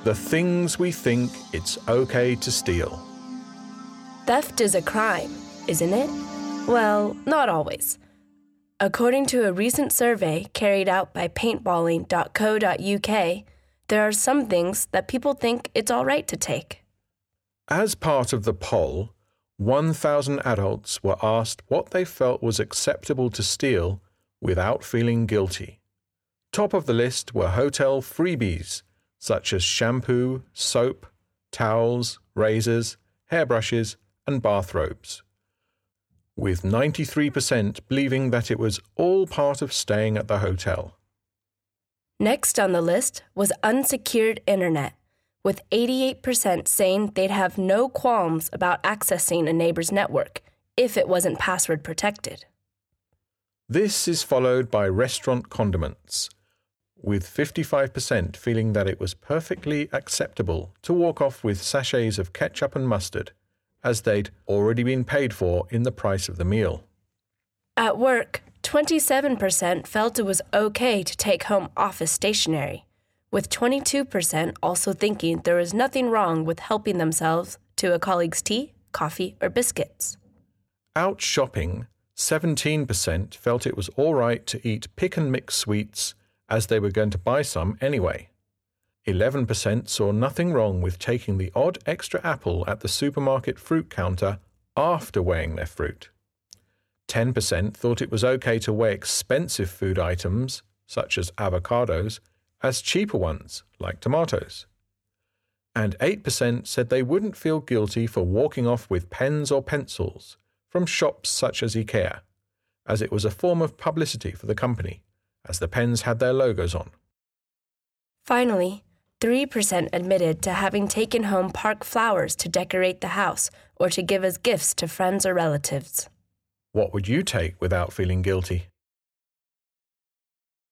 The things we think it's okay to steal. Theft is a crime, isn't it? Well, not always. According to a recent survey carried out by paintballing.co.uk, there are some things that people think it's all right to take. As part of the poll, 1,000 adults were asked what they felt was acceptable to steal without feeling guilty. Top of the list were hotel freebies, such as shampoo, soap, towels, razors, hairbrushes, and bathrobes, with 93% believing that it was all part of staying at the hotel. Next on the list was unsecured internet, with 88% saying they'd have no qualms about accessing a neighbor's network if it wasn't password protected. This is followed by restaurant condiments, with 55% feeling that it was perfectly acceptable to walk off with sachets of ketchup and mustard, as they'd already been paid for in the price of the meal. At work, 27% felt it was okay to take home office stationery, with 22% also thinking there was nothing wrong with helping themselves to a colleague's tea, coffee, or biscuits. Out shopping, 17% felt it was all right to eat pick and mix sweets as they were going to buy some anyway. 11% saw nothing wrong with taking the odd extra apple at the supermarket fruit counter after weighing their fruit. 10% thought it was okay to weigh expensive food items, such as avocados, as cheaper ones, like tomatoes. And 8% said they wouldn't feel guilty for walking off with pens or pencils from shops such as IKEA, as it was a form of publicity for the company, as the pens had their logos on. Finally, 3% admitted to having taken home park flowers to decorate the house or to give as gifts to friends or relatives. What would you take without feeling guilty?